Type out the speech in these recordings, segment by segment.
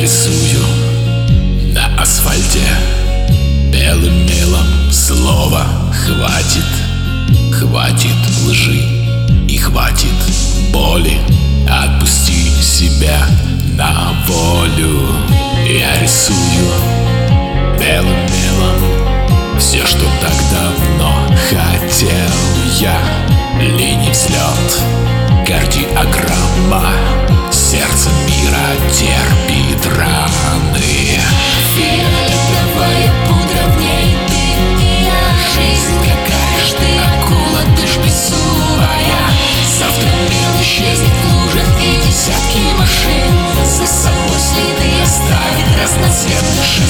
рисую на асфальте белым мелом слово «хватит». Хватит лжи и хватит боли. Отпусти себя на волю. Я рисую белым мелом все, что так давно хотел я. Линий взлет, кардиограмма, сердце мира терпит раны. Фиолетовая пудра, в ней ты и я. Жизнь какая ж ты, акула, ты ж беззубая. Завтра мел исчезнет в лужах и десятки машин за собой следы оставит разноцветных шин.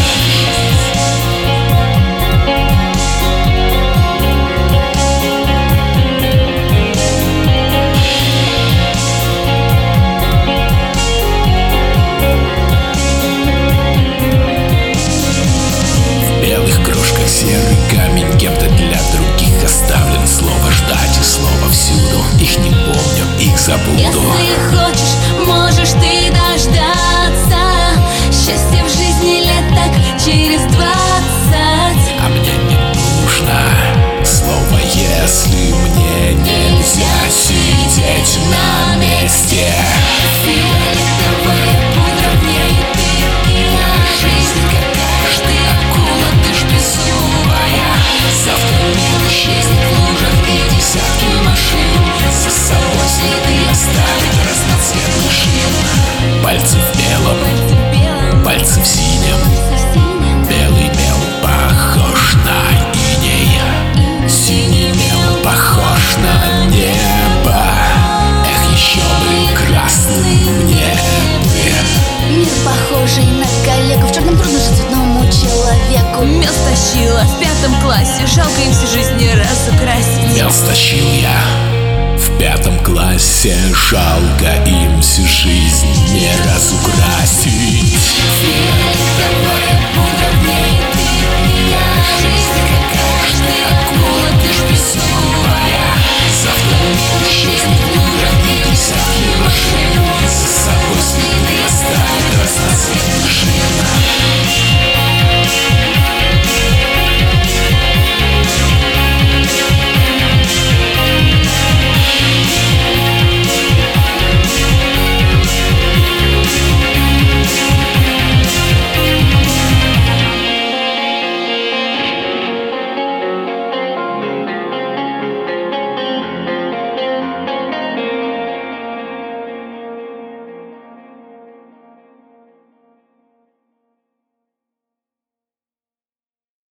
Серый камень кем-то для других оставлен. Слово ждать и слово всюду. Их не помню, их забуду. Если хочешь, можешь ты дождаться счастья в жизни лет так через 20. А мне не нужно слово «если». Мне нельзя сидеть на месте. Фиолетовая пудра, в ней ты и я. Жизнь какая ж ты, акула, ты ж беззубая. Завтра мир исчезнет в лужах и десятки машин за собой следы оставит разноцветных шин. Пальцы в белом, пальцы в синем. Белый мел похож на иней, синий мел похож на небо. Эх, еще бы красным небе. Мир похожий на коллегу. В черном трудно жить цветному человеку. Мел стащила в 5 классе. Жалко им всю жизнь не разукрасить. Мел стащил я в 5 классе. Жалко им всю жизнь не разукрасить. Фиолетовая пудра, в ней